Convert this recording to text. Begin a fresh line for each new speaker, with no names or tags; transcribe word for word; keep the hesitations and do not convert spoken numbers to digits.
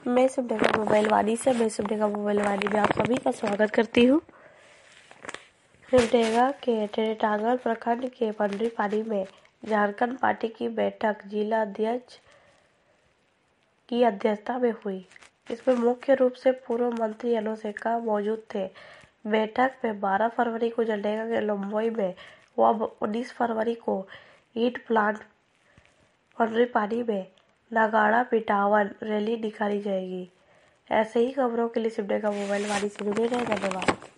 मैं सिमडेगा मोबाइल वाणी से मैं सिमडेगा मोबाइल वाणी में आप सभी का स्वागत करती हूँ। सिमडेगा के टेरेटांगल प्रखंड के पंडरी पानी में झारखंड पार्टी की बैठक जिला अध्यक्ष की अध्यक्षता में हुई। इसमें मुख्य रूप से पूर्व मंत्री अनुसेका मौजूद थे। बैठक में बारह फरवरी को झंडेगा के लंबोई में व उन्नीस फरवरी को ईट प्लांट पंडरी पानी में नगाड़ा पिटावन रैली निकाली जाएगी। ऐसे ही खबरों के लिए सिमडेगा मोबाइल वाणी से जुड़े रहें। धन्यवाद।